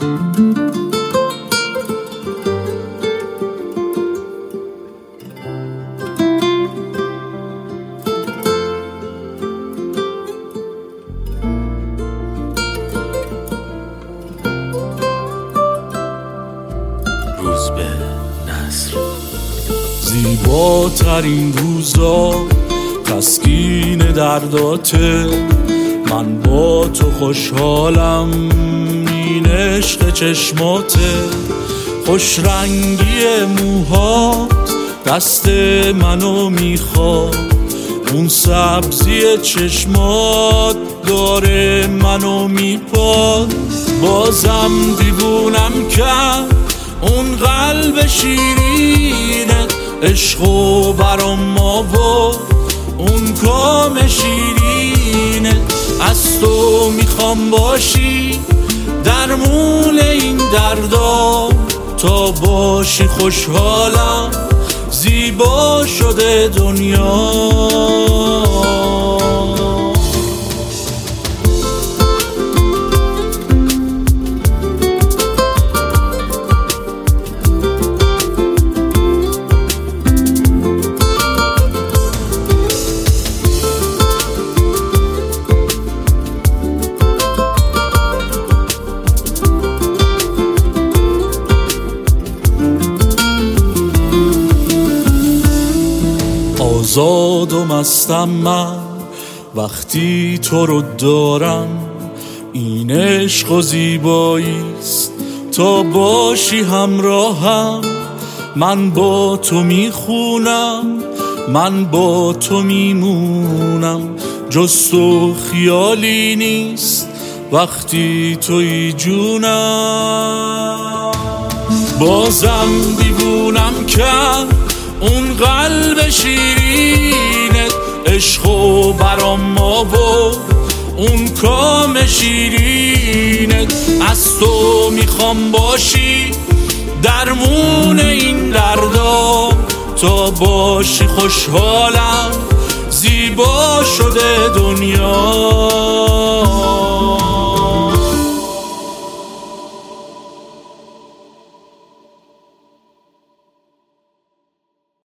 روز به نصر. زیباترین روزا تسکین درداته، من با تو خوشحالم، این عشق چشماته، خوش رنگی موهات دست منو میخواد، اون سبزی چشمات داره منو میپاد، بازم دیوونم کرد اون قلب شیرینه، عشقو برام آورد اون کام شیرینه، از تو میخوام باشی درمون این دردا، تا باشی خوشحالم زیبا شده دنیا. آزاد و مستم من وقتی تو رو دارم، این عشق و زیباییست تا باشی همراهم، من با تو میخونم، من با تو میمونم، جز تو خیالی نیست وقتی توی جونم، بازم دیوونم کرد اون قلب شیرینت، عشقو برام آورد اون کام شیرینت، از تو میخوام باشی درمون این دردا، تا باشی خوشحالم زیبا شده دنیا.